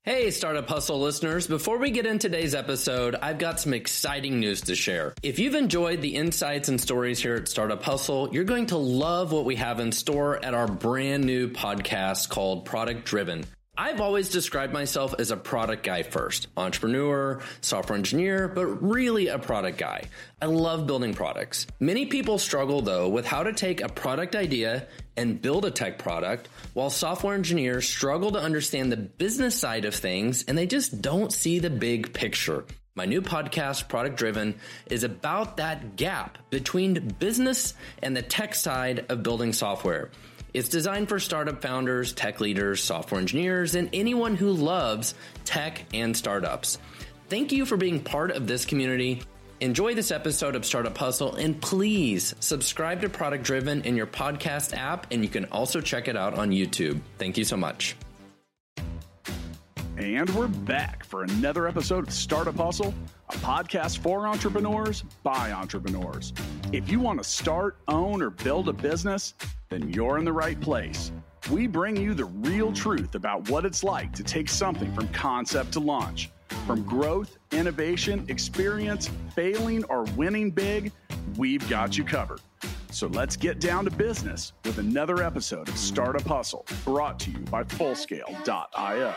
Hey, Startup Hustle listeners. Before we get into today's episode, I've got some exciting news to share. If you've enjoyed the insights and stories here at Startup Hustle, you're going to love what we have in store at our brand new podcast called Product Driven. I've always described myself as a product guy first, entrepreneur, software engineer, but really a product guy. I love building products. Many people struggle though with how to take a product idea and build a tech product, while software engineers struggle to understand the business side of things and they just don't see the big picture. My new podcast, Product Driven, is about that gap between business and the tech side of building software. It's designed for startup founders, tech leaders, software engineers, and anyone who loves tech and startups. Thank you for being part of this community. Enjoy this episode of Startup Hustle, and please subscribe to Product Driven in your podcast app, and you can also check it out on YouTube. Thank you so much. And we're back for another episode of Startup Hustle, a podcast for entrepreneurs by entrepreneurs. If you want to start, own, or build a business, then you're in the right place. We bring you the real truth about what it's like to take something from concept to launch. From growth, innovation, experience, failing, or winning big, we've got you covered. So let's get down to business with another episode of Startup Hustle, brought to you by Fullscale.io.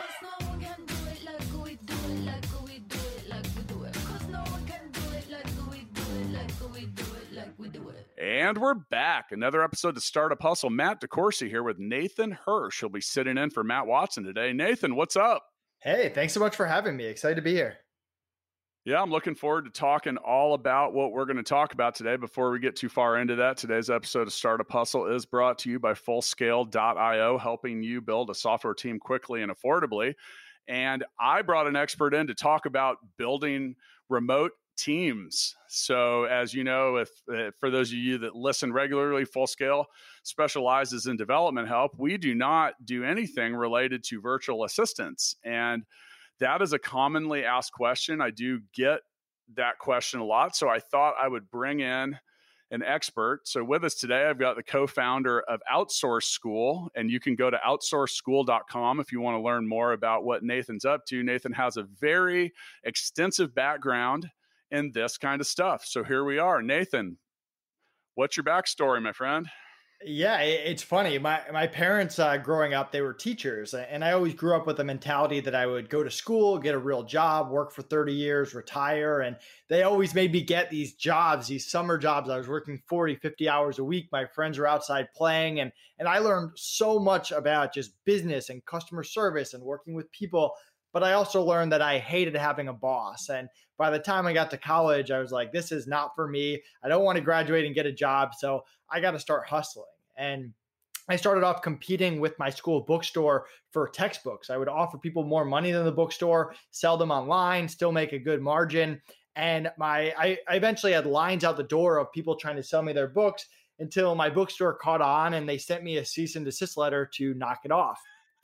And we're back. Another episode of Startup Hustle. Matt DeCoursey here with Nathan Hirsch. He'll be sitting in for Matt Watson today. Nathan, what's up? Hey, thanks so much for having me. Excited to be here. Yeah, I'm looking forward to talking all about what we're going to talk about today. Before we get too far into that, today's episode of Startup Hustle is brought to you by Fullscale.io, helping you build a software team quickly and affordably. And I brought an expert in to talk about building remote teams. So as you know, if for those of you that listen regularly, Fullscale specializes in development help. We do not do anything related to virtual assistants. And that is a commonly asked question. I do get that question a lot. So I thought I would bring in an expert. So with us today, I've got the co-founder of Outsource School, and you can go to outsourceschool.com if you want to learn more about what Nathan's up to. Nathan has a very extensive background in this kind of stuff. So here we are. Nathan, what's your backstory, my friend? Yeah, it's funny. My parents growing up, they were teachers. And I always grew up with the mentality that I would go to school, get a real job, work for 30 years, retire. And they always made me get these jobs, these summer jobs. I was working 40, 50 hours a week. My friends were outside playing. And I learned so much about just business and customer service and working with people. But I also learned that I hated having a boss. And by the time I got to college, I was like, this is not for me. I don't want to graduate and get a job. So I got to start hustling. And I started off competing with my school bookstore for textbooks. I would offer people more money than the bookstore, sell them online, still make a good margin. And I eventually had lines out the door of people trying to sell me their books until my bookstore caught on and they sent me a cease and desist letter to knock it off.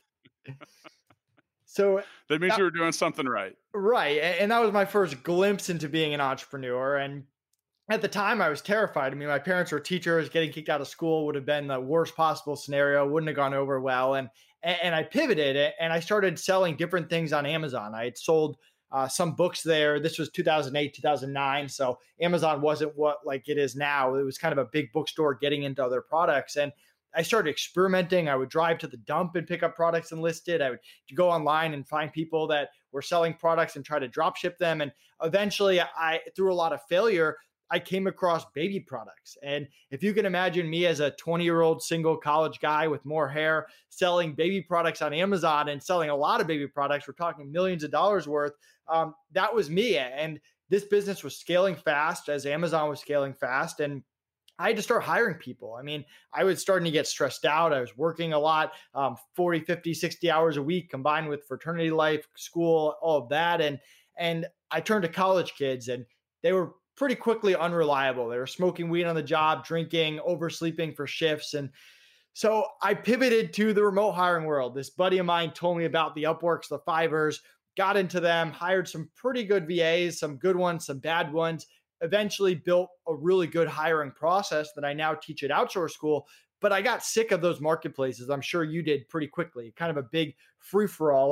So that means you were doing something right. Right. And that was my first glimpse into being an entrepreneur. And at the time, I was terrified. I mean, my parents were teachers. Getting kicked out of school would have been the worst possible scenario. Wouldn't have gone over well. And I pivoted and I started selling different things on Amazon. I had sold some books there. This was 2008, 2009. So Amazon wasn't what like it is now. It was kind of a big bookstore getting into other products. And I started experimenting. I would drive to the dump and pick up products and list it. I would go online and find people that were selling products and try to drop ship them. And eventually, through a lot of failure, I came across baby products. And if you can imagine me as a 20-year-old single college guy with more hair selling baby products on Amazon and selling a lot of baby products, we're talking millions of dollars worth. That was me. And this business was scaling fast as Amazon was scaling fast. And I had to start hiring people. I mean, I was starting to get stressed out. I was working a lot, 40, 50, 60 hours a week combined with fraternity life, school, all of that. And I turned to college kids and they were pretty quickly unreliable. They were smoking weed on the job, drinking, oversleeping for shifts. And so I pivoted to the remote hiring world. This buddy of mine told me about the Upworks, the Fivers, got into them, hired some pretty good VAs, some good ones, some bad ones, eventually built a really good hiring process that I now teach at Outsource School. But I got sick of those marketplaces. I'm sure you did pretty quickly, kind of a big free-for-all. And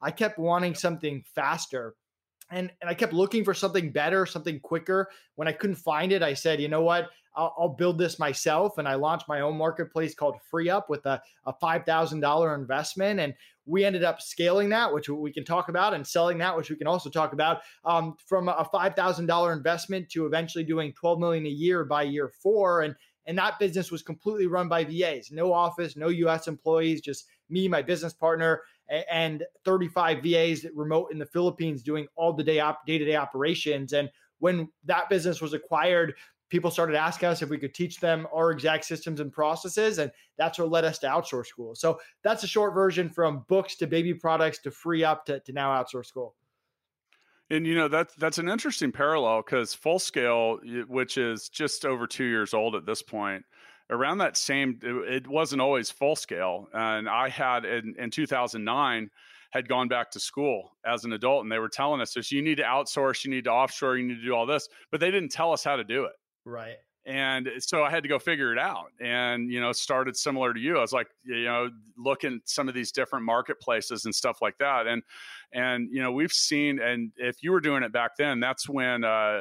I kept wanting something faster. And I kept looking for something better, something quicker. When I couldn't find it, I said, you know what? I'll build this myself. And I launched my own marketplace called FreeUp with a $5,000 investment. And we ended up scaling that, which we can talk about, and selling that, which we can also talk about, from a $5,000 investment to eventually doing $12 million a year by year 4. And that business was completely run by VAs, no office, no US employees, just me, my business partner, and 35 VAs remote in the Philippines doing all the day-to-day operations. And when that business was acquired, people started asking us if we could teach them our exact systems and processes. And that's what led us to Outsource School. So that's a short version from books to baby products to FreeUp to now Outsource School. And, that's an interesting parallel, because Full Scale, which is just over 2 years old at this point, around that same, it wasn't always Full Scale. And I had in 2009 had gone back to school as an adult, and they were telling us this: you need to outsource, you need to offshore, you need to do all this, but they didn't tell us how to do it. Right. And so I had to go figure it out, and, started similar to you. I was like, looking at some of these different marketplaces and stuff like that. And, we've seen, and if you were doing it back then, that's when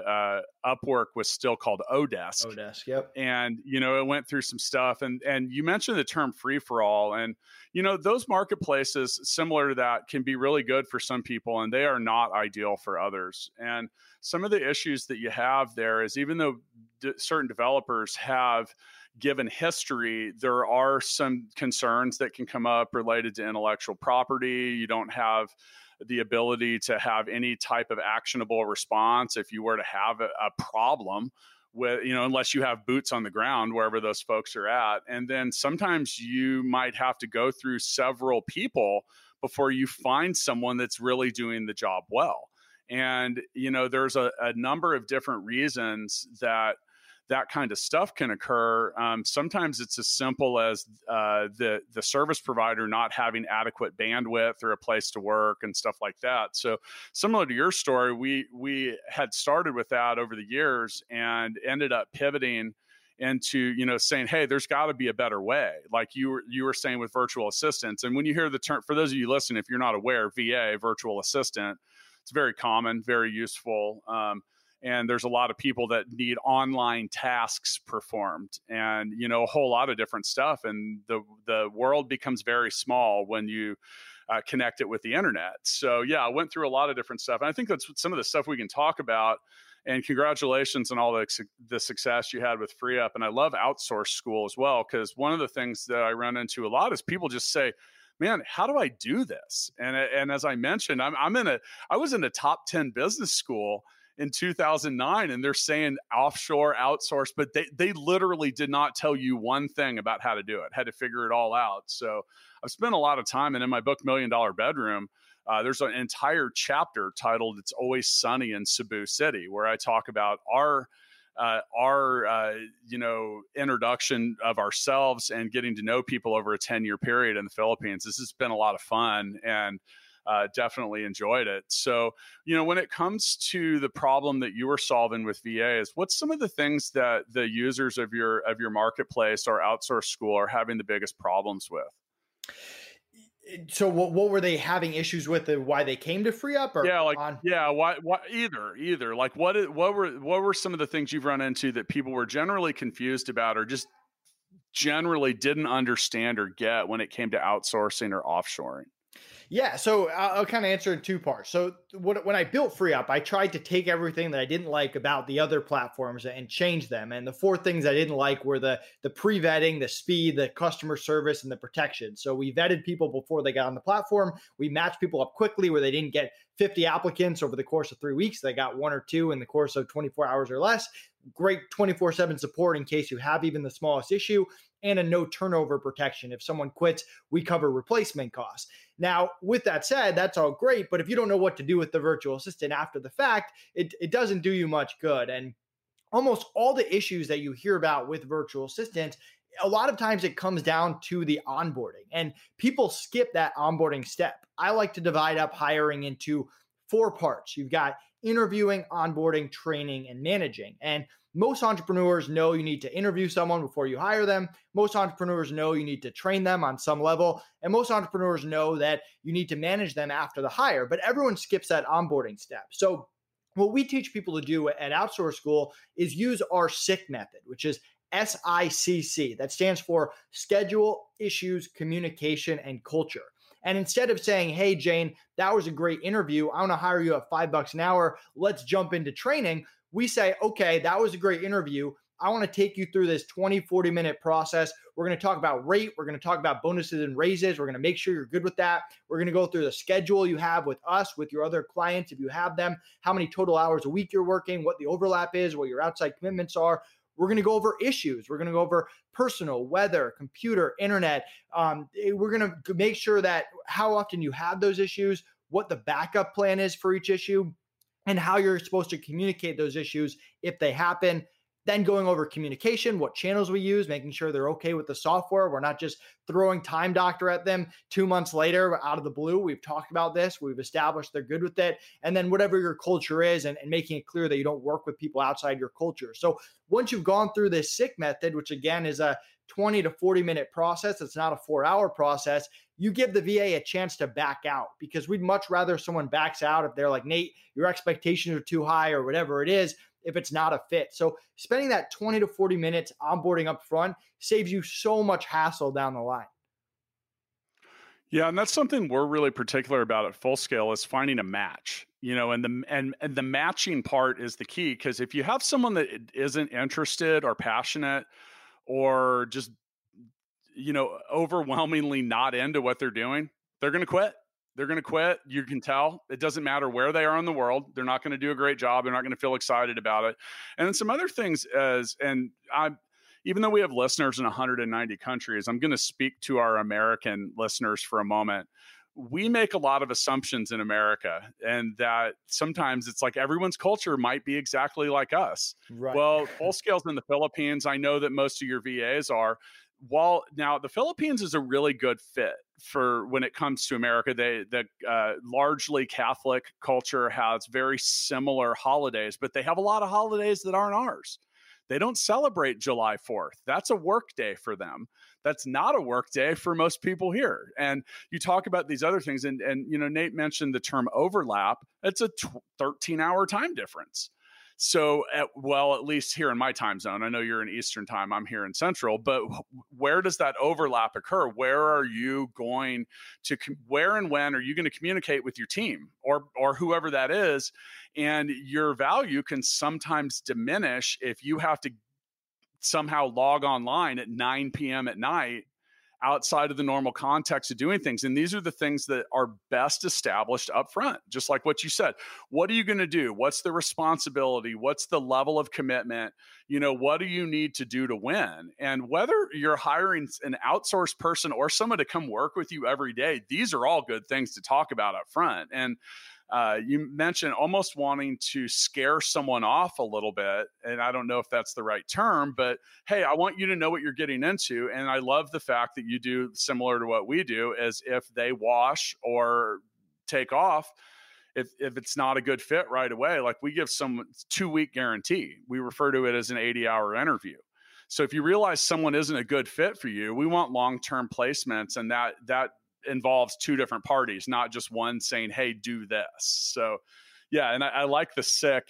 Upwork was still called Odesk. Odesk, yep. And, it went through some stuff, and you mentioned the term free for all, and, those marketplaces similar to that can be really good for some people, and they are not ideal for others. And some of the issues that you have there is, even though certain developers have given history, there are some concerns that can come up related to intellectual property. You don't have the ability to have any type of actionable response if you were to have a problem with, unless you have boots on the ground wherever those folks are at. And then sometimes you might have to go through several people before you find someone that's really doing the job well. And, there's a number of different reasons that kind of stuff can occur. Sometimes it's as simple as the service provider not having adequate bandwidth or a place to work and stuff like that. So similar to your story, we had started with that over the years and ended up pivoting into, saying, hey, there's got to be a better way. Like you were saying with virtual assistants. And when you hear the term, for those of you listening, if you're not aware, VA, virtual assistant, it's very common, very useful. And there's a lot of people that need online tasks performed, and, a whole lot of different stuff. And the world becomes very small when you connect it with the internet. So yeah, I went through a lot of different stuff. And I think that's some of the stuff we can talk about. And congratulations on all the success you had with FreeUp. And I love Outsource School as well, because one of the things that I run into a lot is people just say, man, how do I do this? And as I mentioned, I was in a top 10 business school in 2009, and they're saying offshore, outsource, but they literally did not tell you one thing about how to do it, had to figure it all out. So I've spent a lot of time, and in my book, $1 Million Bedroom, there's an entire chapter titled "It's Always Sunny in Cebu City," where I talk about our introduction of ourselves and getting to know people over a 10-year period in the Philippines. This has been a lot of fun, and definitely enjoyed it. So, when it comes to the problem that you were solving with VAs, what's some of the things that the users of your marketplace or Outsource School are having the biggest problems with? So what were they having issues with, and why they came to FreeUp? Or why either. Like what were some of the things you've run into that people were generally confused about, or just generally didn't understand or get when it came to outsourcing or offshoring? Yeah, so I'll kind of answer in two parts. So when I built FreeUp, I tried to take everything that I didn't like about the other platforms and change them. And the 4 things I didn't like were the pre-vetting, the speed, the customer service, and the protection. So we vetted people before they got on the platform. We matched people up quickly where they didn't get 50 applicants over the course of 3 weeks. They got 1 or 2 in the course of 24 hours or less. Great 24/7 support in case you have even the smallest issue, and a no turnover protection. If someone quits, we cover replacement costs. Now, with that said, that's all great, but if you don't know what to do with the virtual assistant after the fact, it doesn't do you much good. And almost all the issues that you hear about with virtual assistants, a lot of times it comes down to the onboarding, and people skip that onboarding step. I like to divide up hiring into 4 parts. You've got interviewing, onboarding, training, and managing. And most entrepreneurs know you need to interview someone before you hire them. Most entrepreneurs know you need to train them on some level. And most entrepreneurs know that you need to manage them after the hire, but everyone skips that onboarding step. So what we teach people to do at Outsource School is use our SICK method, which is SICC. That stands for Schedule, Issues, Communication, and Culture. And instead of saying, hey, Jane, that was a great interview, I want to hire you at $5 an hour, let's jump into training, we say, okay, that was a great interview. I want to take you through this 20, 40-minute process. We're going to talk about rate. We're going to talk about bonuses and raises. We're going to make sure you're good with that. We're going to go through the schedule you have with us, with your other clients, if you have them, how many total hours a week you're working, what the overlap is, what your outside commitments are. We're going to go over issues. We're going to go over personal, weather, computer, internet. We're going to make sure that how often you have those issues, what the backup plan is for each issue, and how you're supposed to communicate those issues if they happen. Then going over communication, what channels we use, making sure they're okay with the software. We're not just throwing Time Doctor at them 2 months later out of the blue. We've talked about this. We've established they're good with it. And then whatever your culture is and making it clear that you don't work with people outside your culture. So once you've gone through this SICK method, which again is a 20 to 40-minute process, it's not a 4-hour process, you give the VA a chance to back out, because we'd much rather someone backs out if they're like, Nate, your expectations are too high or whatever it is, if it's not a fit. So spending that 20 to 40 minutes onboarding up front saves you so much hassle down the line. Yeah, and that's something we're really particular about at Full Scale is finding a match. And the matching part is the key, because if you have someone that isn't interested or passionate or just overwhelmingly not into what they're doing, they're going to quit. They're going to quit. You can tell. It doesn't matter where they are in the world. They're not going to do a great job. They're not going to feel excited about it. And then some other things even though we have listeners in 190 countries, I'm going to speak to our American listeners for a moment. We make a lot of assumptions in America, and that sometimes it's like everyone's culture might be exactly like us. Right. Well, Full Scale's in the Philippines. I know that most of your VAs are. While now the Philippines is a really good fit for when it comes to America, the largely Catholic culture has very similar holidays, but they have a lot of holidays that aren't ours. They don't celebrate July 4th. That's a work day for them. That's not a work day for most people here. And you talk about these other things, and Nate mentioned the term overlap. It's a 13-hour time difference. So, at least here in my time zone, I know you're in Eastern time, I'm here in Central, but where does that overlap occur? Where and when are you going to communicate with your team or whoever that is? And your value can sometimes diminish if you have to somehow log online at 9 p.m. at night outside of the normal context of doing things. And these are the things that are best established up front, just like what you said. What are you going to do? What's the responsibility? What's the level of commitment? What do you need to do to win? And whether you're hiring an outsourced person or someone to come work with you every day, these are all good things to talk about up front. And you mentioned almost wanting to scare someone off a little bit. And I don't know if that's the right term, but hey, I want you to know what you're getting into. And I love the fact that you do similar to what we do, as if they wash or take off, if it's not a good fit right away, like we give someone 2-week guarantee. We refer to it as an 80-hour interview. So if you realize someone isn't a good fit for you, we want long-term placements, and that involves two different parties, not just one saying, hey, do this. So yeah, and I like the SICK,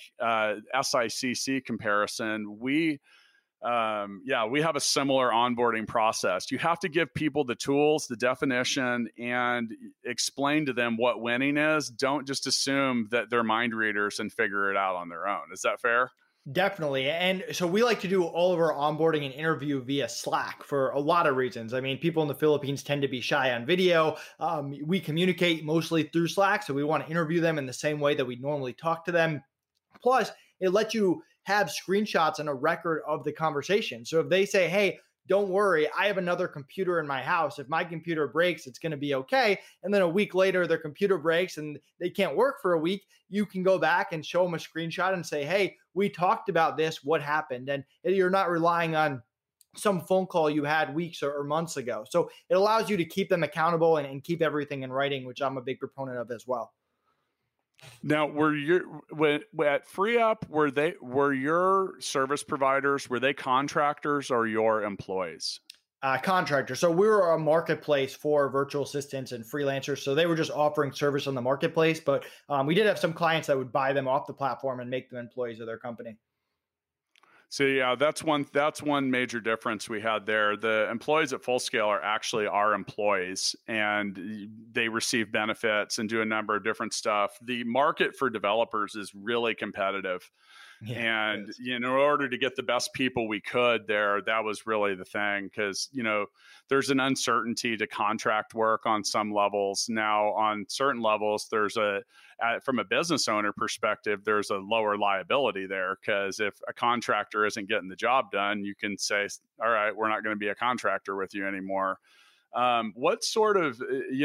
SICC comparison. We have a similar onboarding process. You have to give people the tools, the definition, and explain to them what winning is. Don't just assume that they're mind readers and figure it out on their own. Is that fair? Definitely. And so we like to do all of our onboarding and interview via Slack for a lot of reasons. I mean, people in the Philippines tend to be shy on video. We communicate mostly through Slack, so we want to interview them in the same way that we normally talk to them. Plus, it lets you have screenshots and a record of the conversation. So if they say, hey, don't worry, I have another computer in my house. If my computer breaks, it's going to be okay. And then a week later, their computer breaks and they can't work for a week. You can go back and show them a screenshot and say, hey, we talked about this. What happened? And you're not relying on some phone call you had weeks or months ago. So it allows you to keep them accountable and keep everything in writing, which I'm a big proponent of as well. Now, at FreeUp, were your service providers, were they contractors or your employees? Contractor. So we were a marketplace for virtual assistants and freelancers. So they were just offering service on the marketplace, but we did have some clients that would buy them off the platform and make them employees of their company. So yeah, that's one major difference we had there. The employees at Fullscale are actually our employees, and they receive benefits and do a number of different stuff. The market for developers is really competitive. Yeah, and in order to get the best people we could there, that was really the thing, because there's an uncertainty to contract work on some levels. Now, on certain levels, there's from a business owner perspective, there's a lower liability there, because if a contractor isn't getting the job done, you can say, all right, we're not going to be a contractor with you anymore. What sort of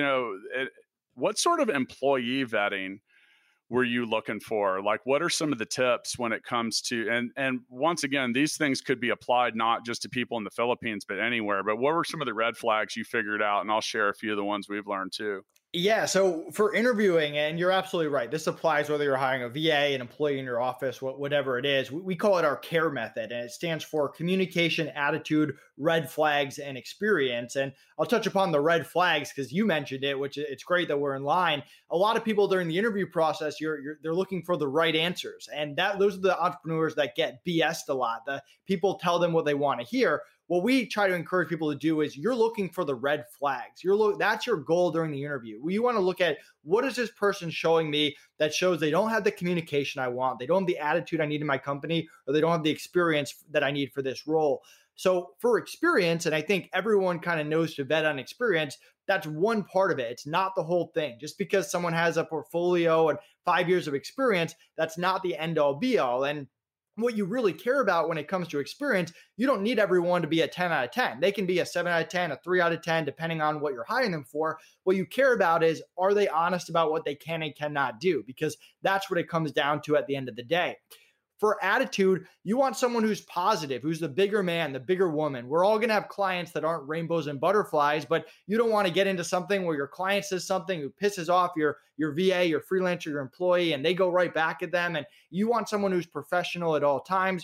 employee vetting were you looking for? Like, what are some of the tips when it comes to, and once again, these things could be applied not just to people in the Philippines, but anywhere, but what were some of the red flags you figured out? And I'll share a few of the ones we've learned too. Yeah. So for interviewing, and you're absolutely right, this applies whether you're hiring a VA, an employee in your office, whatever it is. We call it our CARE method, and it stands for communication, attitude, red flags, and experience. And I'll touch upon the red flags because you mentioned it, which it's great that we're in line. A lot of people during the interview process, they're looking for the right answers. And those are the entrepreneurs that get BS'd a lot. The people tell them what they want to hear. What we try to encourage people to do is you're looking for the red flags. That's your goal during the interview. You want to look at, what is this person showing me that shows they don't have the communication I want, they don't have the attitude I need in my company, or they don't have the experience that I need for this role. So for experience, and I think everyone kind of knows to vet on experience, that's one part of it. It's not the whole thing. Just because someone has a portfolio and 5 years of experience, that's not the end all be all. And what you really care about when it comes to experience, you don't need everyone to be a 10 out of 10. They can be a 7 out of 10, a 3 out of 10, depending on what you're hiring them for. What you care about is, are they honest about what they can and cannot do? Because that's what it comes down to at the end of the day. For attitude, you want someone who's positive, who's the bigger man, the bigger woman. We're all going to have clients that aren't rainbows and butterflies, but you don't want to get into something where your client says something who pisses off your VA, your freelancer, your employee, and they go right back at them. And you want someone who's professional at all times.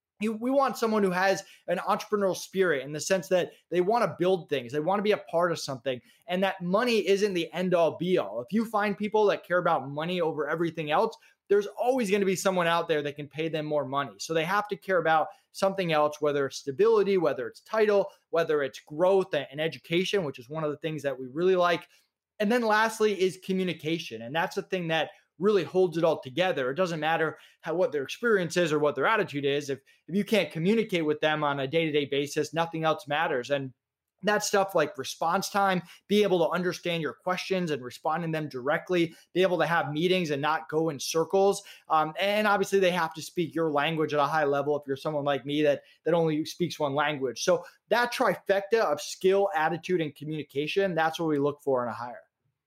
We want someone who has an entrepreneurial spirit in the sense that they want to build things. They want to be a part of something, and that money isn't the end all be all. If you find people that care about money over everything else, there's always going to be someone out there that can pay them more money. So they have to care about something else, whether it's stability, whether it's title, whether it's growth and education, which is one of the things that we really like. And then lastly is communication. And that's the thing that really holds it all together. It doesn't matter what their experience is or what their attitude is. If you can't communicate with them on a day-to-day basis, nothing else matters. And that stuff like response time, be able to understand your questions and respond to them directly, be able to have meetings and not go in circles. And obviously they have to speak your language at a high level if you're someone like me that only speaks one language. So that trifecta of skill, attitude, and communication, that's what we look for in a hire.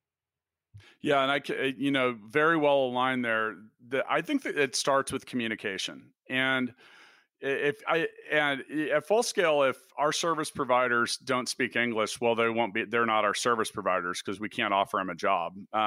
Yeah, and very well aligned there. I think that it starts with communication. And at Fullscale, if our service providers don't speak English, well, they're not our service providers because we can't offer them a job.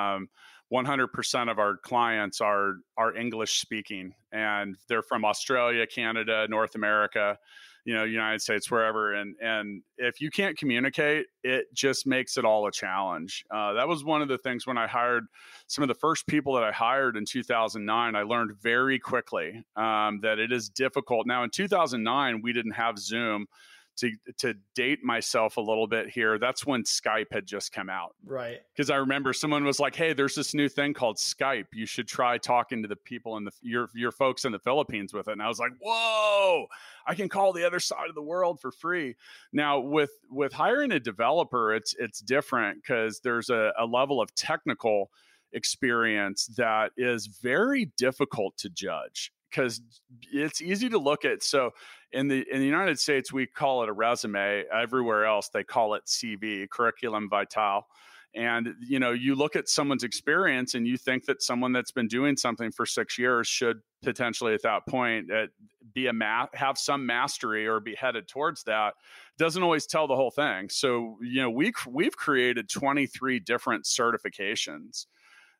100% of our clients are English speaking, and they're from Australia, Canada, North America, United States, wherever. And if you can't communicate, it just makes it all a challenge. That was one of the things when I hired some of the first people that I hired in 2009, I learned very quickly that it is difficult. Now in 2009, we didn't have Zoom. To date myself a little bit here, that's when Skype had just come out. Right. Because I remember someone was like, hey, there's this new thing called Skype. You should try talking to the people in your folks in the Philippines with it. And I was like, whoa, I can call the other side of the world for free. Now with hiring a developer, it's different because there's a level of technical experience that is very difficult to judge, because it's easy to look at. So in the United States, we call it a resume. Everywhere else, they call it CV, curriculum vitae. And, you look at someone's experience and you think that someone that's been doing something for 6 years should potentially at that point have some mastery or be headed towards that. Doesn't always tell the whole thing. So, we've created 23 different certifications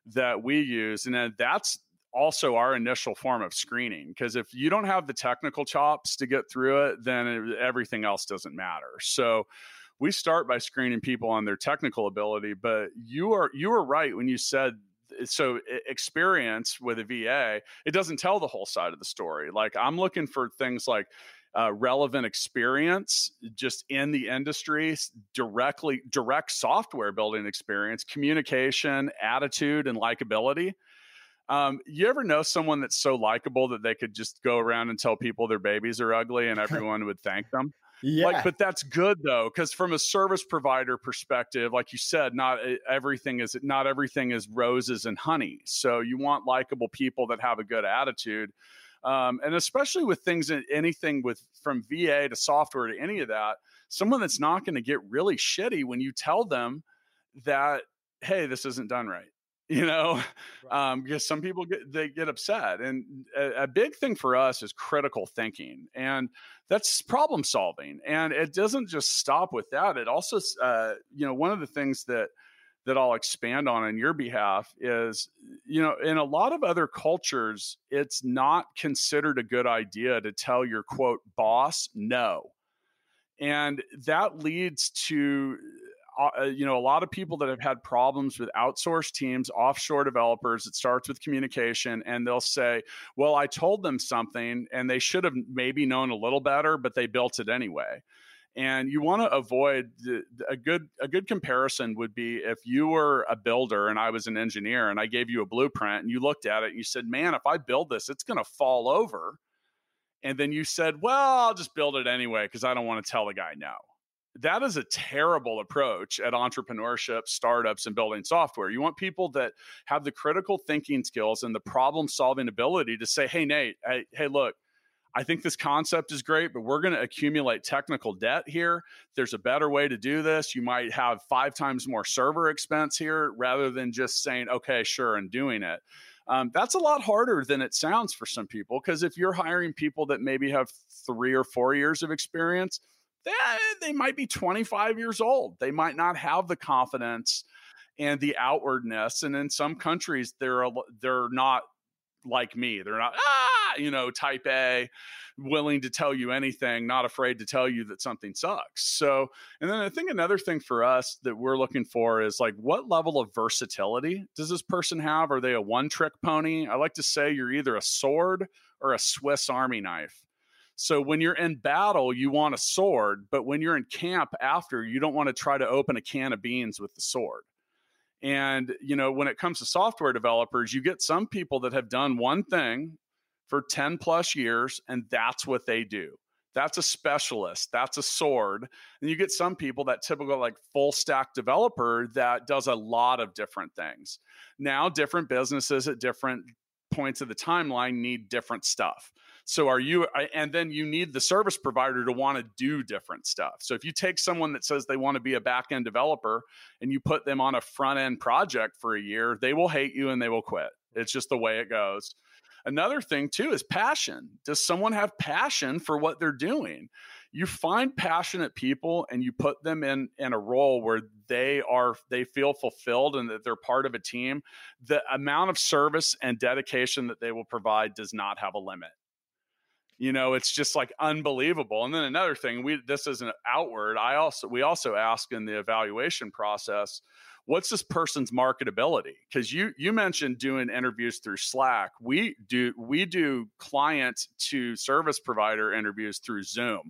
that we use. And then that's also our initial form of screening, because if you don't have the technical chops to get through it, then everything else doesn't matter. So we start by screening people on their technical ability. But you were right when you said, so experience with a VA, it doesn't tell the whole side of the story. Like, I'm looking for things like relevant experience just in the industry, direct software building experience, communication, attitude, and likability. You ever know someone that's so likable that they could just go around and tell people their babies are ugly and everyone would thank them? Yeah. But that's good though, because from a service provider perspective, like you said, not everything is roses and honey. So you want likable people that have a good attitude. And especially with anything from VA to software to any of that, someone that's not going to get really shitty when you tell them that, hey, this isn't done right. Because some people get upset. And a big thing for us is critical thinking, and that's problem solving. And it doesn't just stop with that. It also, one of the things that I'll expand on your behalf is, in a lot of other cultures, it's not considered a good idea to tell your quote boss no. And that leads to a lot of people that have had problems with outsourced teams, offshore developers. It starts with communication, and they'll say, well, I told them something and they should have maybe known a little better, but they built it anyway. And you want to avoid a good comparison would be if you were a builder and I was an engineer and I gave you a blueprint and you looked at it and you said, man, if I build this, it's going to fall over. And then you said, well, I'll just build it anyway because I don't want to tell the guy no. That is a terrible approach at entrepreneurship, startups, and building software. You want people that have the critical thinking skills and the problem solving ability to say, hey, Nate, hey, look, I think this concept is great, but we're going to accumulate technical debt here. There's a better way to do this. You might have 5 times more server expense here rather than just saying, okay, sure, and doing it. That's a lot harder than it sounds for some people, because if you're hiring people that maybe have 3 or 4 years of experience, they might be 25 years old. They might not have the confidence and the outwardness. And in some countries, they're not like me. They're not, type A, willing to tell you anything, not afraid to tell you that something sucks. So, and then I think another thing for us that we're looking for is like, what level of versatility does this person have? Are they a one-trick pony? I like to say you're either a sword or a Swiss Army knife. So when you're in battle, you want a sword, but when you're in camp after, you don't want to try to open a can of beans with the sword. And, when it comes to software developers, you get some people that have done one thing for 10 plus years, and that's what they do. That's a specialist. That's a sword. And you get some people, that typical like full stack developer that does a lot of different things. Now, different businesses at different points of the timeline need different stuff. So and then you need the service provider to want to do different stuff. So if you take someone that says they want to be a back-end developer and you put them on a front-end project for a year, they will hate you and they will quit. It's just the way it goes. Another thing too is passion. Does someone have passion for what they're doing? You find passionate people and you put them in a role where they feel fulfilled and that they're part of a team. The amount of service and dedication that they will provide does not have a limit. It's just like unbelievable. And then another thing, this isn't outward. We also ask in the evaluation process, what's this person's marketability? Because you mentioned doing interviews through Slack. We do client to service provider interviews through Zoom.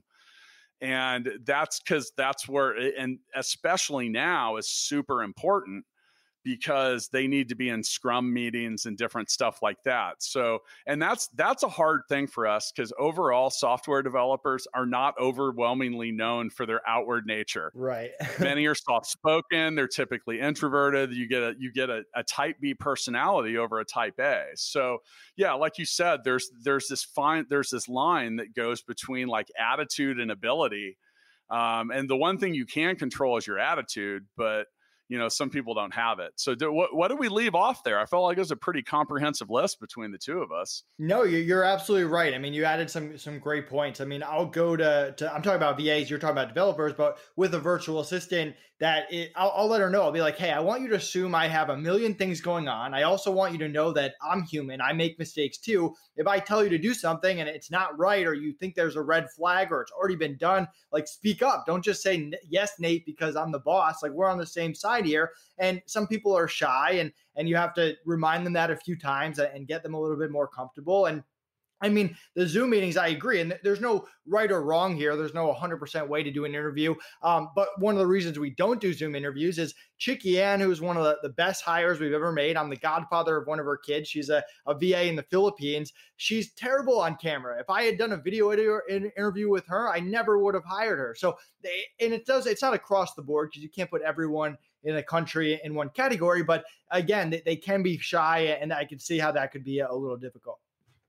And that's because that's where, and especially now, is super important, because they need to be in Scrum meetings and different stuff like that. So, and that's a hard thing for us, because overall software developers are not overwhelmingly known for their outward nature. Right. Many are soft-spoken. They're typically introverted. You get a type B personality over a type A. So yeah, like you said, there's this line that goes between like attitude and ability. And the one thing you can control is your attitude, but some people don't have it. So what do we leave off there? I felt like it was a pretty comprehensive list between the two of us. No, you're absolutely right. I mean, you added some great points. I mean, I'll go to I'm talking about VAs, you're talking about developers, but with a virtual assistant I'll let her know. I'll be like, hey, I want you to assume I have a million things going on. I also want you to know that I'm human. I make mistakes too. If I tell you to do something and it's not right, or you think there's a red flag or it's already been done, like speak up. Don't just say yes, Nate, because I'm the boss. Like we're on the same side here. And some people are shy and you have to remind them that a few times and get them a little bit more comfortable. And I mean, the Zoom meetings, I agree. And there's no right or wrong here. There's no 100% way to do an interview. But one of the reasons we don't do Zoom interviews is Chicky Ann, who's one of the best hires we've ever made. I'm the godfather of one of her kids. She's a VA in the Philippines. She's terrible on camera. If I had done a video interview with her, I never would have hired her. So, it's not across the board because you can't put everyone in a country in one category. But again, they can be shy, and I can see how that could be a little difficult.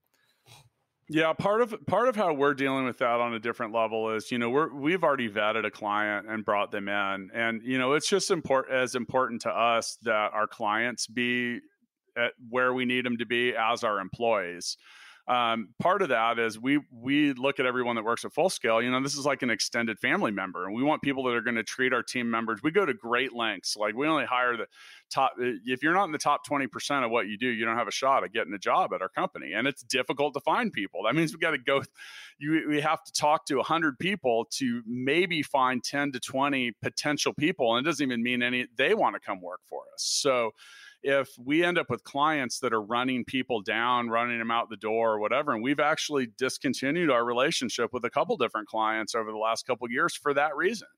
Yeah, part of how we're dealing with that on a different level is, we've already vetted a client and brought them in, and it's just important to us that our clients be at where we need them to be as our employees. Part of that is we look at everyone that works at Full Scale. This is like an extended family member, and we want people that are going to treat our team members. We go to great lengths. Like we only hire the top. If you're not in the top 20% of what you do, you don't have a shot at getting a job at our company. And it's difficult to find people. That means we got to go. We have to talk to 100 people to maybe find 10 to 20 potential people, and it doesn't even mean they want to come work for us. So if we end up with clients that are running people down, running them out the door or whatever, and we've actually discontinued our relationship with a couple different clients over the last couple of years for that reason.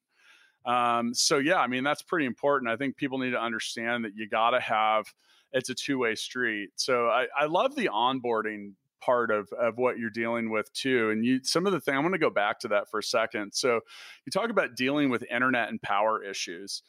So yeah, I mean, that's pretty important. I think people need to understand that you got to it's a two-way street. So I love the onboarding part of what you're dealing with too. And some of the thing, I want to go back to that for a second. So you talk about dealing with internet and power issues.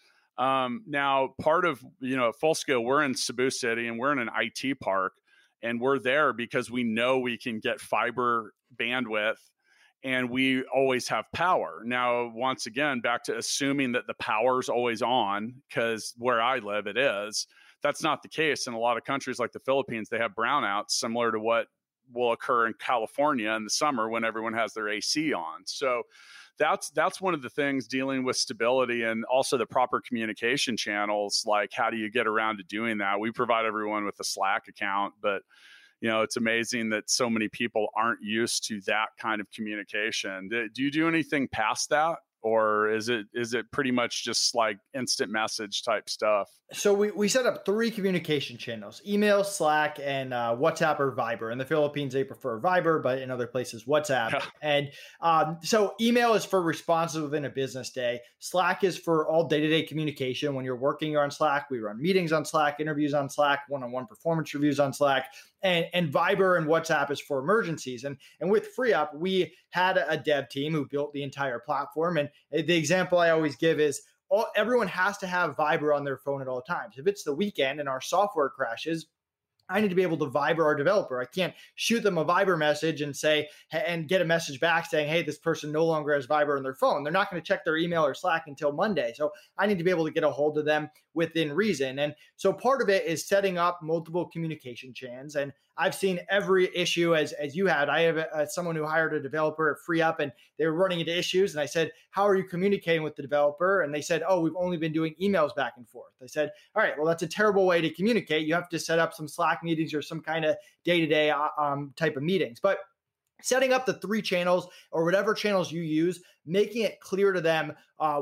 Now, part of, at Full Scale, we're in Cebu City and we're in an IT park, and we're there because we know we can get fiber bandwidth and we always have power. Now, once again, back to assuming that the power's always on, because where I live, it is. That's not the case. In a lot of countries like the Philippines, they have brownouts similar to what will occur in California in the summer when everyone has their AC on. So that's one of the things, dealing with stability and also the proper communication channels. Like, how do you get around to doing that? We provide everyone with a Slack account, but it's amazing that so many people aren't used to that kind of communication. Do you do anything past that? Or is it pretty much just like instant message type stuff? So we set up 3 communication channels: email, Slack, and WhatsApp or Viber. In the Philippines, they prefer Viber, but in other places, WhatsApp. Yeah. And so email is for responses within a business day. Slack is for all day-to-day communication. When you're working, you're on Slack. We run meetings on Slack, interviews on Slack, one-on-one performance reviews on Slack. And Viber and WhatsApp is for emergencies. And with FreeUp, we had a dev team who built the entire platform. And the example I always give is everyone has to have Viber on their phone at all times. If it's the weekend and our software crashes, I need to be able to Viber our developer. I can't shoot them a Viber message and get a message back saying, hey, this person no longer has Viber on their phone. They're not going to check their email or Slack until Monday. So I need to be able to get a hold of them within reason. And so part of it is setting up multiple communication channels. And I've seen every issue as you had. I have someone who hired a developer at FreeUp, and they were running into issues. And I said, how are you communicating with the developer? And they said, oh, we've only been doing emails back and forth. I said, all right, well, that's a terrible way to communicate. You have to set up some Slack meetings or some kind of day-to-day type of meetings. But setting up the 3 channels or whatever channels you use, making it clear to them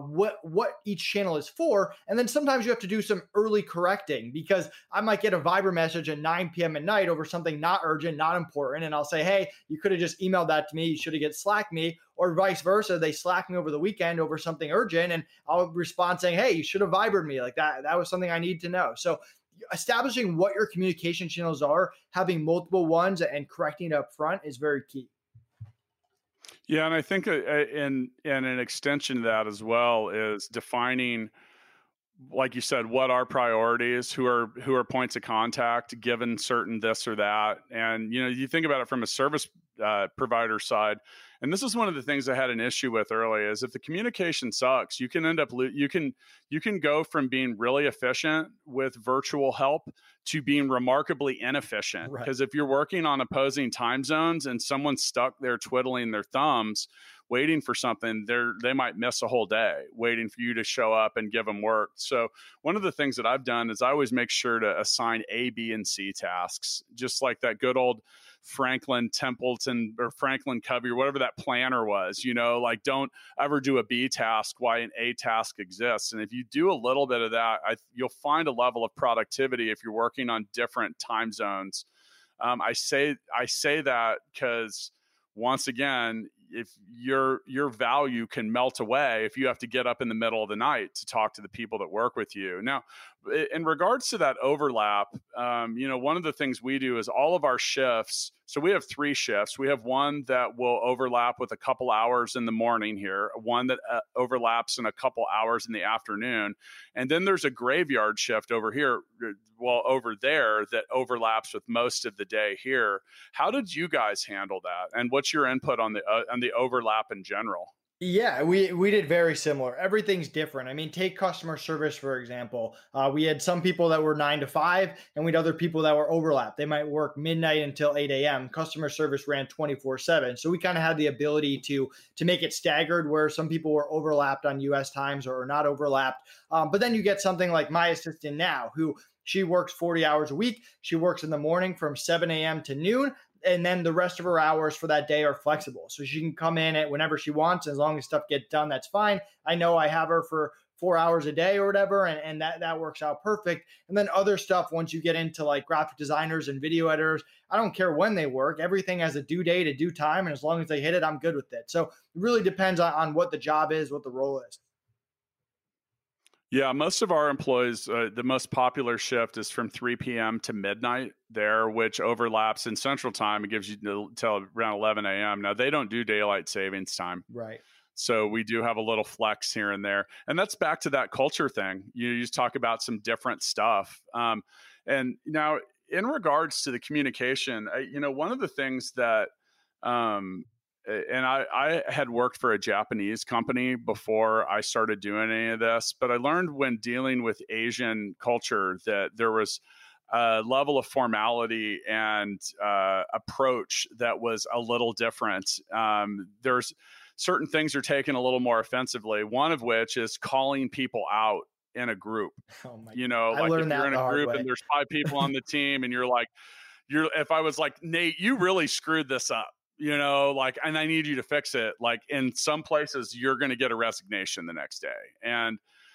what each channel is for. And then sometimes you have to do some early correcting, because I might get a Viber message at 9 p.m. at night over something not urgent, not important. And I'll say, hey, you could have just emailed that to me. You should have Slacked me, or vice versa. They Slack me over the weekend over something urgent, and I'll respond saying, hey, you should have Vibered me. Like that was something I need to know. So establishing what your communication channels are, having multiple ones, and correcting it up front is very key. Yeah, and I think in an extension to that as well is defining, like you said, what are priorities, who are points of contact given certain this or that. And you think about it from a service provider side. And this is one of the things I had an issue with early is if the communication sucks, you can end up, you can go from being really efficient with virtual help to being remarkably inefficient. Because if you're working on opposing time zones and someone's stuck there twiddling their thumbs, waiting for something, they might miss a whole day waiting for you to show up and give them work. So one of the things that I've done is I always make sure to assign A, B, and C tasks, just like that good old Franklin Templeton or Franklin Covey or whatever that planner was, like don't ever do a B task while an A task exists. And if you do a little bit of that, you'll find a level of productivity if you're working on different time zones. I say that because once again, if your value can melt away if you have to get up in the middle of the night to talk to the people that work with you. Now, in regards to that overlap, one of the things we do is all of our shifts. So we have 3 shifts. We have one that will overlap with a couple hours in the morning here, one that overlaps in a couple hours in the afternoon. And then there's a graveyard shift over here, over there that overlaps with most of the day here. How did you guys handle that? And what's your input on the overlap in general? Yeah, we did very similar. Everything's different. I mean, take customer service, for example. We had some people that were 9 to 5, and we had other people that were overlapped. They might work midnight until 8 a.m. Customer service ran 24/7. So we kind of had the ability to make it staggered where some people were overlapped on US times or not overlapped. But then you get something like my assistant now, who she works 40 hours a week. She works in the morning from 7 a.m. to noon. And then the rest of her hours for that day are flexible. So she can come in at whenever she wants. As long as stuff gets done, that's fine. I know I have her for 4 hours a day or whatever, and that works out perfect. And then other stuff, once you get into like graphic designers and video editors, I don't care when they work. Everything has a due date, a due time. And as long as they hit it, I'm good with it. So it really depends on what the job is, what the role is. Yeah, most of our employees, the most popular shift is from 3 p.m. to midnight there, which overlaps in Central Time. It gives you till around 11 a.m. Now, they don't do daylight savings time. Right. So we do have a little flex here and there. And that's back to that culture thing. You just talk about some different stuff. And now, in regards to the communication, one of the things that and I had worked for a Japanese company before I started doing any of this, but I learned when dealing with Asian culture that there was a level of formality and approach that was a little different. There's certain things are taken a little more offensively, one of which is calling people out in a group. Oh my like if you're in a group and there's 5 people on the team and if I was like, Nate, you really screwed this up. And I need you to fix it. Like in some places, you're going to get a resignation the next day. And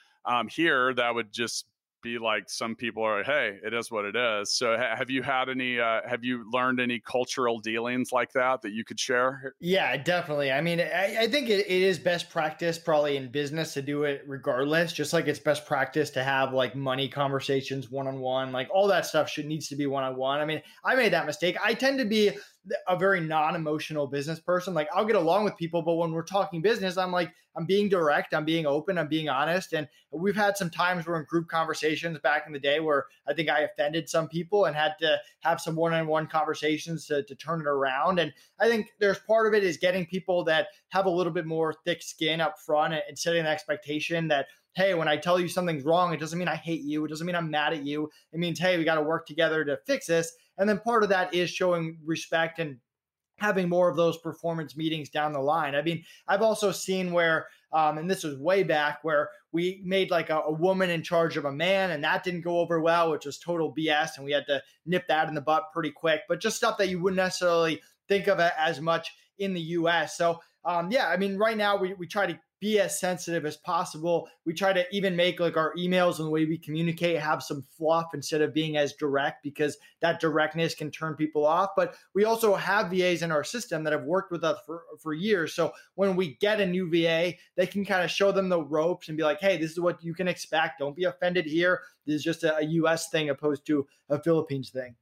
here, that would just be like some people are, hey, it is what it is. So have you learned any cultural dealings like that you could share? Yeah, definitely. I mean, I think it is best practice probably in business to do it regardless, just like it's best practice to have like money conversations one-on-one, like all that stuff needs to be one-on-one. I mean, I made that mistake. I tend to be a very non-emotional business person. Like I'll get along with people, but when we're talking business, I'm being direct, I'm being open, I'm being honest. And we've had some times where in group conversations back in the day where I think I offended some people and had to have some one-on-one conversations to turn it around. And I think there's part of it is getting people that have a little bit more thick skin up front and setting an expectation that, hey, when I tell you something's wrong, it doesn't mean I hate you. It doesn't mean I'm mad at you. It means, hey, we got to work together to fix this. And then part of that is showing respect and having more of those performance meetings down the line. I mean, I've also seen where, and this was way back, where we made like a woman in charge of a man, and that didn't go over well, which was total BS. And we had to nip that in the butt pretty quick, but just stuff that you wouldn't necessarily think of as much in the US. So yeah, I mean, right now we try to be as sensitive as possible. We try to even make like our emails and the way we communicate have some fluff instead of being as direct, because that directness can turn people off. But we also have VAs in our system that have worked with us for years. So when we get a new VA, they can kind of show them the ropes and be like, hey, this is what you can expect. Don't be offended here. This is just a US thing opposed to a Philippines thing.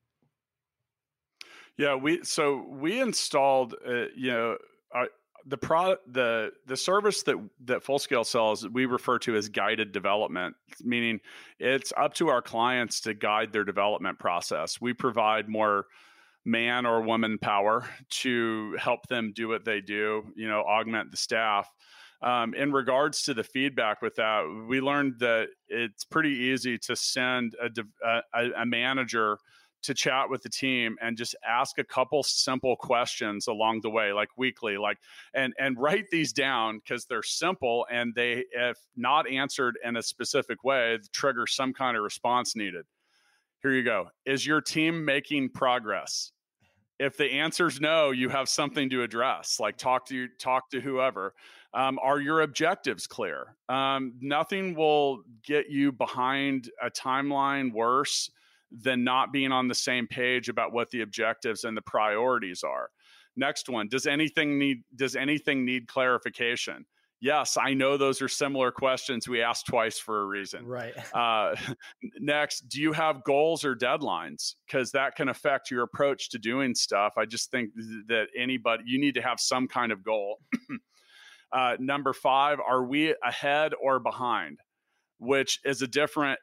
Yeah, we installed, the service that Full Scale sells, we refer to as guided development, meaning it's up to our clients to guide their development process. We provide more man or woman power to help them do what they do, augment the staff. In regards to the feedback with that, we learned that it's pretty easy to send a manager to chat with the team and just ask a couple simple questions along the way, like weekly, and write these down because they're simple, and they, if not answered in a specific way, trigger some kind of response needed. Here you go. Is your team making progress? If the answer is no, you have something to address, like talk to whoever. Are your objectives clear? Nothing will get you behind a timeline worse than not being on the same page about what the objectives and the priorities are. Next one, does anything need clarification? Yes, I know those are similar questions we asked twice for a reason. Right. Next, do you have goals or deadlines? Because that can affect your approach to doing stuff. I just think that you need to have some kind of goal. Number 5, are we ahead or behind? Which is a different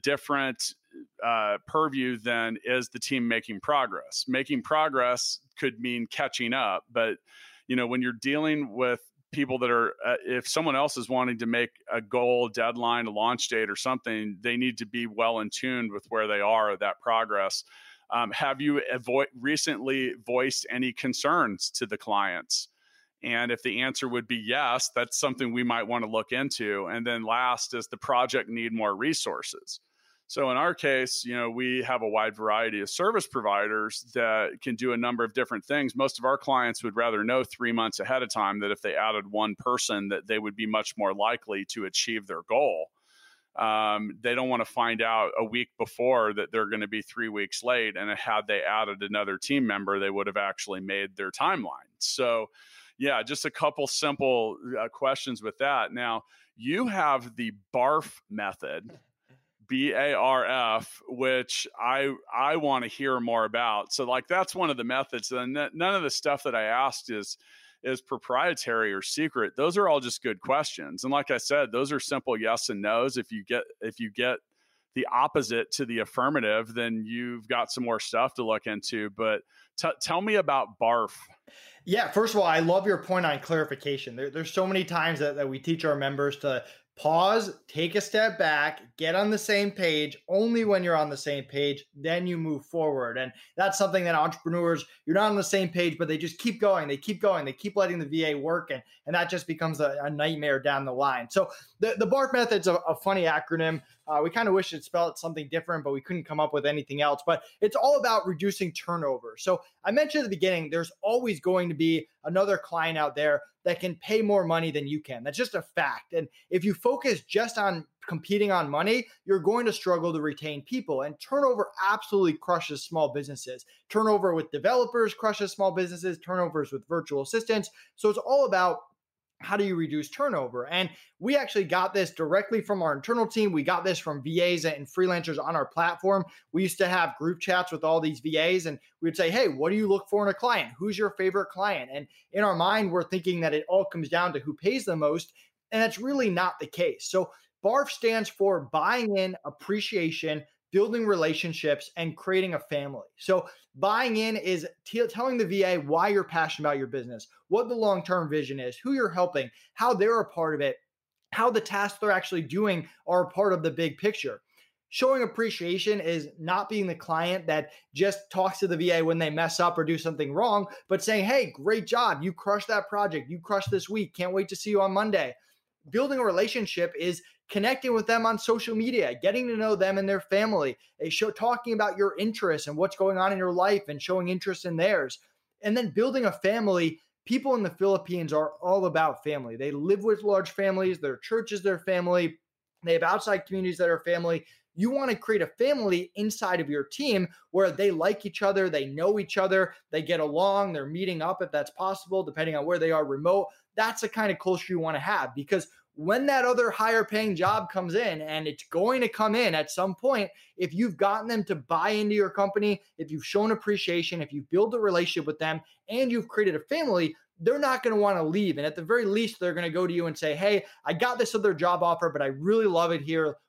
purview than is the team making progress. Making progress could mean catching up, but when you're dealing with people that are, if someone else is wanting to make a goal, deadline, a launch date or something, they need to be well in tune with where they are at that progress. Have you recently voiced any concerns to the clients? And if the answer would be yes, that's something we might want to look into. And then last, does the project need more resources? So in our case, we have a wide variety of service providers that can do a number of different things. Most of our clients would rather know 3 months ahead of time that if they added one person, that they would be much more likely to achieve their goal. They don't want to find out a week before that they're going to be 3 weeks late. And had they added another team member, they would have actually made their timeline. So yeah, just a couple simple questions with that. Now, you have the BARF method, BARF, which I want to hear more about. So that's one of the methods. And none of the stuff that I asked is proprietary or secret. Those are all just good questions. And like I said, those are simple yes and no's. If you get the opposite to the affirmative, then you've got some more stuff to look into. But tell me about BARF. Yeah, first of all, I love your point on clarification. There's so many times that we teach our members to pause, take a step back, get on the same page. Only when you're on the same page, then you move forward. And that's something that entrepreneurs, you're not on the same page, but they just keep going. They keep going. They keep letting the VA work. And that just becomes a nightmare down the line. So the BARF method's a funny acronym. We kind of wish it spelled something different, but we couldn't come up with anything else. But it's all about reducing turnover. So I mentioned at the beginning, there's always going to be another client out there that can pay more money than you can. That's just a fact. And if you focus just on competing on money, you're going to struggle to retain people. And turnover absolutely crushes small businesses. Turnover with developers crushes small businesses, turnovers with virtual assistants. So it's all about how do you reduce turnover? And we actually got this directly from our internal team. We got this from VAs and freelancers on our platform. We used to have group chats with all these VAs, and we'd say, hey, what do you look for in a client? Who's your favorite client? And in our mind, we're thinking that it all comes down to who pays the most. And that's really not the case. So BARF stands for buying in, appreciation, building relationships, and creating a family. So buying in is telling the VA why you're passionate about your business, what the long-term vision is, who you're helping, how they're a part of it, how the tasks they're actually doing are a part of the big picture. Showing appreciation is not being the client that just talks to the VA when they mess up or do something wrong, but saying, hey, great job. You crushed that project. You crushed this week. Can't wait to see you on Monday. Building a relationship is connecting with them on social media, getting to know them and their family, talking about your interests and what's going on in your life and showing interest in theirs. And then building a family. People in the Philippines are all about family. They live with large families. Their church is their family. They have outside communities that are family. You want to create a family inside of your team where they like each other, they know each other, they get along, they're meeting up if that's possible, depending on where they are remote. That's the kind of culture you want to have, because when that other higher paying job comes in, and it's going to come in at some point, if you've gotten them to buy into your company, if you've shown appreciation, if you build a relationship with them and you've created a family, they're not going to want to leave. And at the very least, they're going to go to you and say, hey, I got this other job offer, but I really love it here.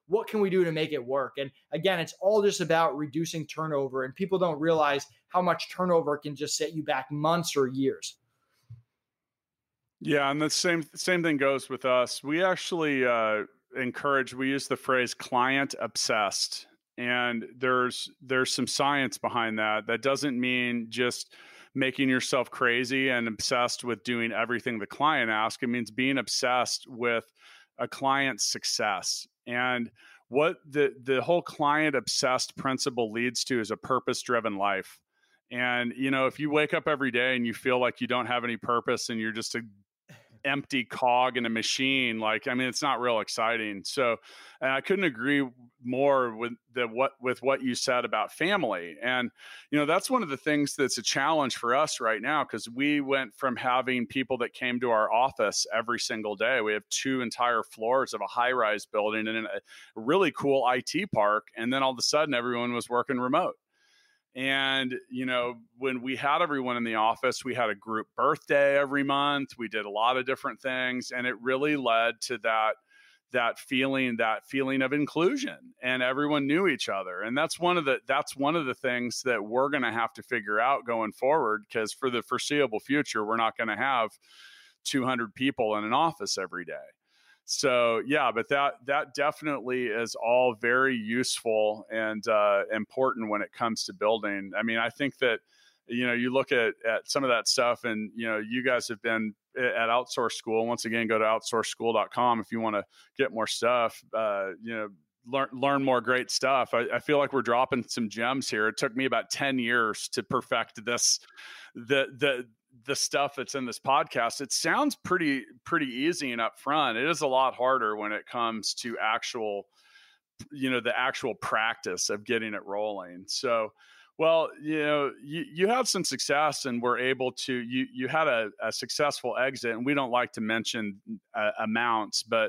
what can we do to make it work? And again, it's all just about reducing turnover, and people don't realize how much turnover can just set you back months or years. Yeah, and the same thing goes with us. We actually we use the phrase client obsessed, and there's some science behind that. That doesn't mean just making yourself crazy and obsessed with doing everything the client asks. It means being obsessed with a client's success. And what the whole client obsessed principle leads to is a purpose-driven life. And, if you wake up every day and you feel like you don't have any purpose and you're just a empty cog in a machine, it's not real exciting. So, and I couldn't agree more with what you said about family. And that's one of the things that's a challenge for us right now, because we went from having people that came to our office every single day. We have 2 entire floors of a high-rise building and a really cool IT park, and then all of a sudden everyone was working remote. And, when we had everyone in the office, we had a group birthday every month. We did a lot of different things, and it really led to that feeling of inclusion, and everyone knew each other. And that's one of the things that we're going to have to figure out going forward, because for the foreseeable future, we're not going to have 200 people in an office every day. So yeah, but that definitely is all very useful and important when it comes to building. I mean, I think that, you look at some of that stuff, and, you guys have been at Outsource School. Once again, go to outsourceschool.com if you want to get more stuff, learn more great stuff. I feel like we're dropping some gems here. It took me about 10 years to perfect this, the stuff that's in this podcast. It sounds pretty easy and upfront. It is a lot harder when it comes to the actual practice of getting it rolling. So, well, you had some success, and were able to, you had a successful exit, and we don't like to mention amounts, but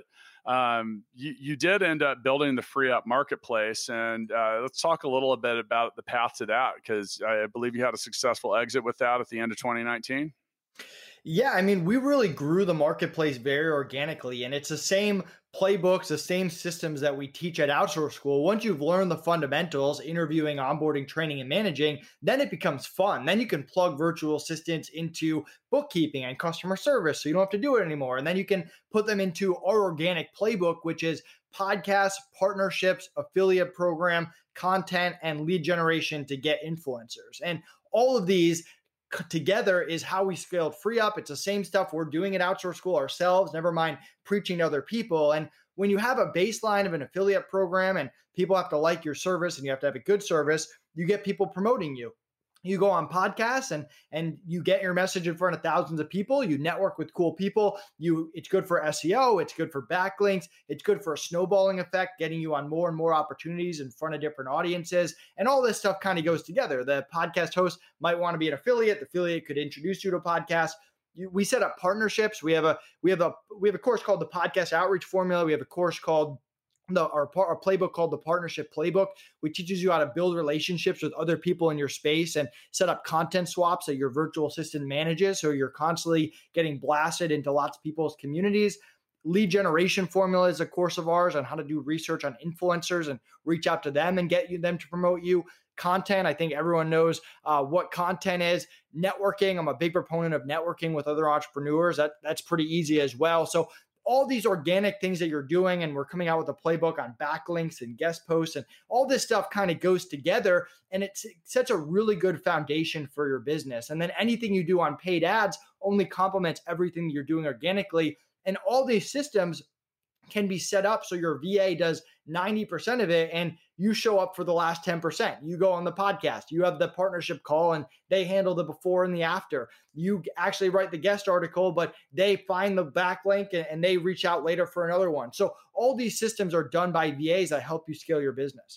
you did end up building the FreeUp marketplace. And let's talk a little bit about the path to that, because I believe you had a successful exit with that at the end of 2019. Yeah, I mean, we really grew the marketplace very organically, and it's the same playbooks, the same systems that we teach at Outsource School. Once you've learned the fundamentals, interviewing, onboarding, training, and managing, then it becomes fun. Then you can plug virtual assistants into bookkeeping and customer service, so you don't have to do it anymore. And then you can put them into our organic playbook, which is podcasts, partnerships, affiliate program, content, and lead generation to get influencers. And all of these together is how we scaled FreeUp. It's the same stuff we're doing at Outsource School ourselves, never mind preaching to other people. And when you have a baseline of an affiliate program and people have to like your service and you have to have a good service, you get people promoting you. You go on podcasts and you get your message in front of thousands of people. You network with cool people. It's good for SEO. It's good for backlinks. It's good for a snowballing effect, getting you on more and more opportunities in front of different audiences. And all this stuff kind of goes together. The podcast host might want to be an affiliate. The affiliate could introduce you to a podcast. We set up partnerships. We have a course called the Podcast Outreach Formula. We have a course called our playbook called the Partnership Playbook, which teaches you how to build relationships with other people in your space and set up content swaps that your virtual assistant manages, so you're constantly getting blasted into lots of people's communities. Lead Generation Formula is a course of ours on how to do research on influencers and reach out to them and get them to promote you. Content, I think everyone knows what content is. Networking, I'm a big proponent of networking with other entrepreneurs. That's pretty easy as well. So all these organic things that you're doing, and we're coming out with a playbook on backlinks and guest posts, and all this stuff kind of goes together, and it sets a really good foundation for your business. And then anything you do on paid ads only complements everything you're doing organically. And all these systems can be set up so your VA does 90% of it and you show up for the last 10%. You go on the podcast, you have the partnership call, and they handle the before and the after. You actually write the guest article, but they find the backlink and they reach out later for another one. So all these systems are done by VAs that help you scale your business.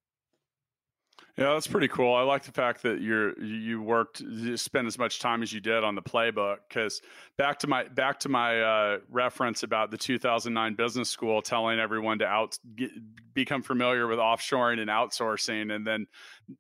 Yeah, that's pretty cool. I like the fact that you spent as much time as you did on the playbook, because back to my reference about the 2009 business school telling everyone to become familiar with offshoring and outsourcing, and then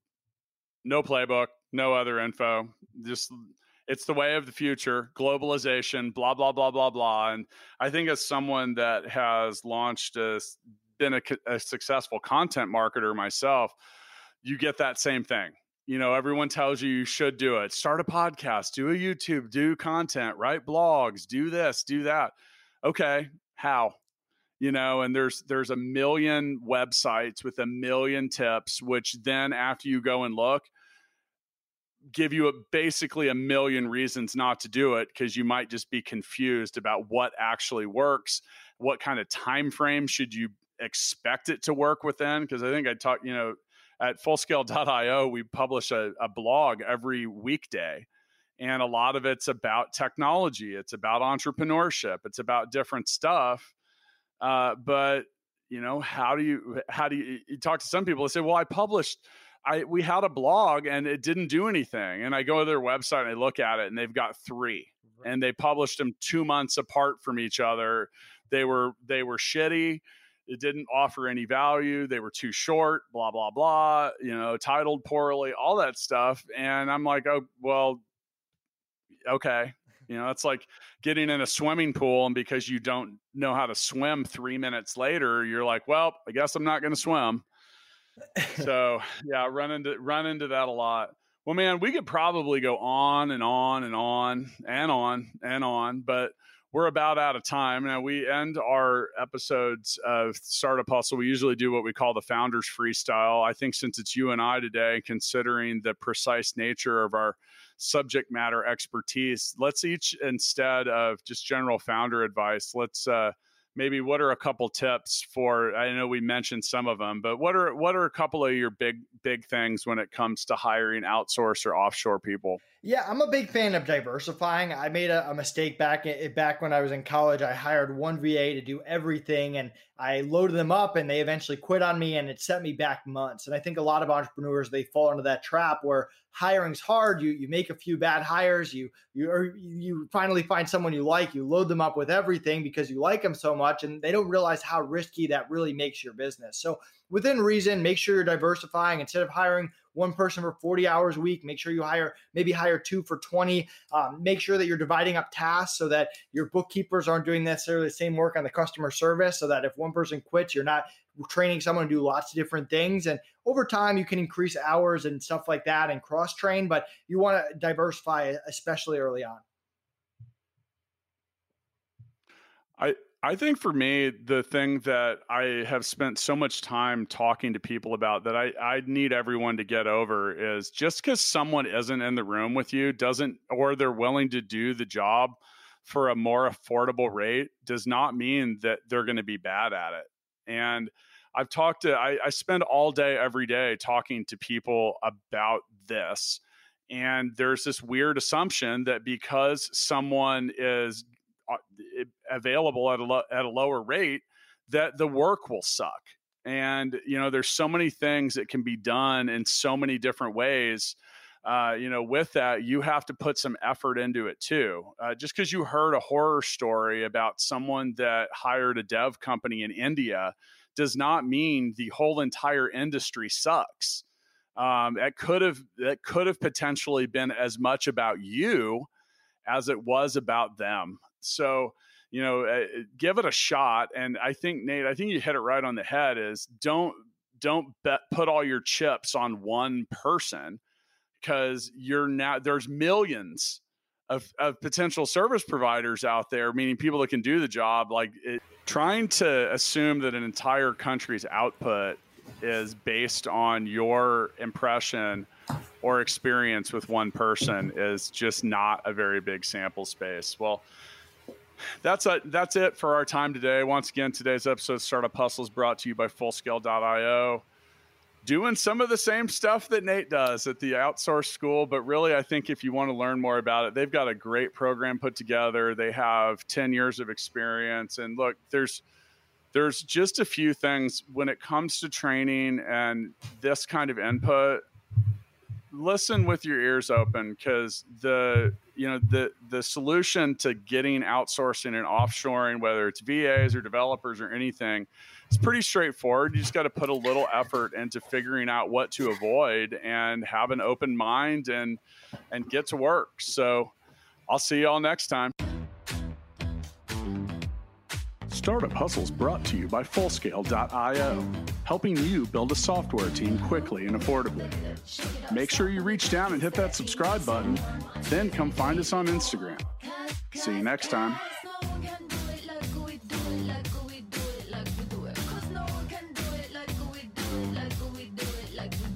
no playbook, no other info, just it's the way of the future, globalization, blah, blah, blah, blah, blah. And I think as someone that has launched a been a successful content marketer myself, you get that same thing. You know, everyone tells you should do it. Start a podcast, do a YouTube, do content, write blogs, do this, do that. Okay, how? You know, and there's a million websites with a million tips, which then after you go and look, give you basically a million reasons not to do it, because you might just be confused about what actually works, what kind of time frame should you expect it to work within. Because I think I talked, you know, at fullscale.io, we publish a blog every weekday. And a lot of it's about technology. It's about entrepreneurship. It's about different stuff. But, you know, how do you talk to some people and say, well, we had a blog and it didn't do anything. And I go to their website and I look at it and they've got 3 and they published them 2 months apart from each other. They were shitty. It didn't offer any value. They were too short, blah, blah, blah, you know, titled poorly, all that stuff. And I'm like, oh, well, okay. You know, it's like getting in a swimming pool, and because you don't know how to swim 3 minutes later, you're like, well, I guess I'm not going to swim. So yeah, run into that a lot. Well, man, we could probably go on and on and on and on and on, but we're about out of time. Now, we end our episodes of Startup Hustle. We usually do what we call the Founders Freestyle. I think since it's you and I today, considering the precise nature of our subject matter expertise, let's each, instead of just general founder advice, let's maybe what are a couple tips for, I know we mentioned some of them, but what are a couple of your big things when it comes to hiring outsource or offshore people? Yeah, I'm a big fan of diversifying. I made a mistake back when I was in college. I hired one VA to do everything, and I loaded them up, and they eventually quit on me, and it set me back months. And I think a lot of entrepreneurs, they fall into that trap where hiring's hard. You make a few bad hires. You finally find someone you like. You load them up with everything because you like them so much, and they don't realize how risky that really makes your business. So within reason, make sure you're diversifying. Instead of hiring one person for 40 hours a week, make sure you hire 2 for 20. Make sure that you're dividing up tasks so that your bookkeepers aren't doing necessarily the same work on the customer service, so that if one person quits, you're not training someone to do lots of different things. And over time, you can increase hours and stuff like that and cross-train, but you want to diversify, especially early on. I think for me, the thing that I have spent so much time talking to people about that I need everyone to get over is, just because someone isn't in the room with you or they're willing to do the job for a more affordable rate does not mean that they're going to be bad at it. And I spend all day, every day talking to people about this. And there's this weird assumption that because someone is available at a lower rate, that the work will suck. And, you know, there's so many things that can be done in so many different ways. You know, with that, you have to put some effort into it too. Just because you heard a horror story about someone that hired a dev company in India does not mean the whole entire industry sucks. That could have potentially been as much about you as it was about them. So, you know, give it a shot. And I think, Nate, you hit it right on the head, is don't put all your chips on one person, because there's millions of potential service providers out there, meaning people that can do the job. Trying to assume that an entire country's output is based on your impression or experience with one person is just not a very big sample space. Well, that's it for our time today. Once again, today's episode of Startup Hustle is brought to you by Fullscale.io. Doing some of the same stuff that Nate does at the outsource school, but really, I think if you want to learn more about it, they've got a great program put together. They have 10 years of experience. And look, there's just a few things when it comes to training and this kind of input. Listen with your ears open, because the solution to getting outsourcing and offshoring, whether it's VAs or developers or anything, it's pretty straightforward. You just got to put a little effort into figuring out what to avoid and have an open mind and get to work. So I'll see y'all next time. Startup Hustle is brought to you by Fullscale.io, helping you build a software team quickly and affordably. Make sure you reach down and hit that subscribe button, then come find us on Instagram. See you next time. Like we do it.